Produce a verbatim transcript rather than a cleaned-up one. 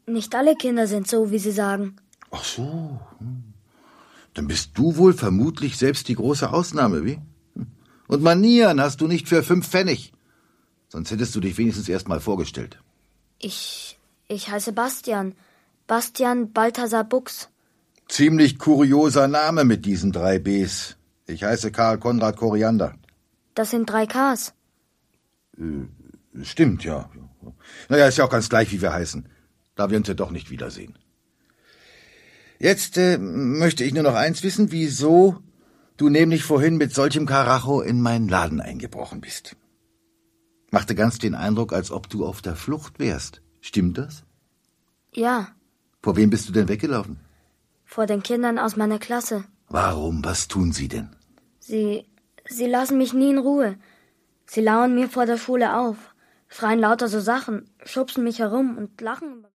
Nicht alle Kinder sind so, wie Sie sagen. Ach so. Dann bist du wohl vermutlich selbst die große Ausnahme, wie? Und Manieren hast du nicht für fünf Pfennig. Sonst hättest du dich wenigstens erst mal vorgestellt. Ich, ich heiße Bastian. Bastian Balthasar Buchs. Ziemlich kurioser Name mit diesen drei Bs. Ich heiße Karl Konrad Koriander. Das sind drei Ks. Äh, stimmt, ja. Naja, ist ja auch ganz gleich, wie wir heißen. Da wir uns ja doch nicht wiedersehen. Jetzt äh, möchte ich nur noch eins wissen, wieso du nämlich vorhin mit solchem Karacho in meinen Laden eingebrochen bist. Machte ganz den Eindruck, als ob du auf der Flucht wärst. Stimmt das? Ja. Vor wem bist du denn weggelaufen? Vor den Kindern aus meiner Klasse. Warum? Was tun sie denn? Sie, sie lassen mich nie in Ruhe. Sie lauern mir vor der Schule auf, schreien lauter so Sachen, schubsen mich herum und lachen.